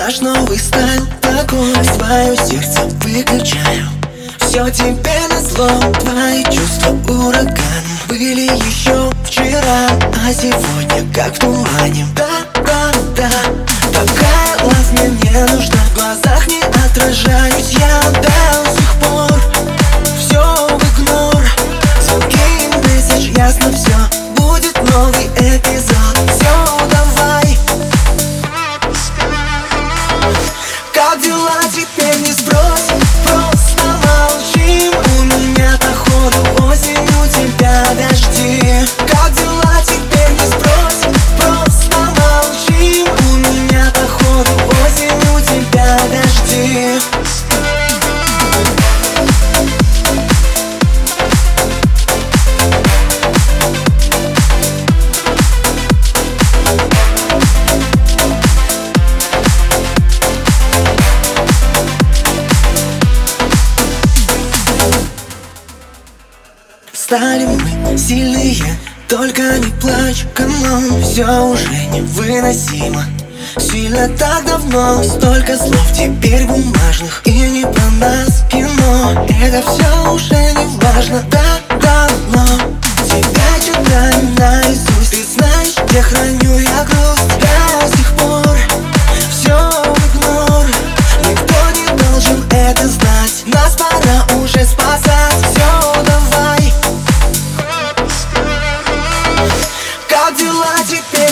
наш новый стайл такой. Свое сердце выключаю, все тебе назло. Твои чувства ураганом были еще вчера, а сегодня как в тумане. Да, такая лав мне не нужна. В глазах не отражаюсь я до сих пор. Все в игнор, звонки и месседж, ясно все. Будет новый эпизод. Все, давай. Как дела теперь не спросим, просто молчим. У меня походу осень, у тебя дожди. Как дела теперь не спросим, просто молчим. У меня походу осень, у тебя дожди. Стали мы сильные, только не плачь, камон. Все уже невыносимо, сильно так давно. Столько слов теперь бумажных, и не про нас кино. Это все уже не важно, да, давно. Тебя читаю наизусть, ты знаешь, где храню я грусть. До сих пор все в игнор, никто не должен это знать. Нас пора уже спасать, все, давай. Как дела теперь?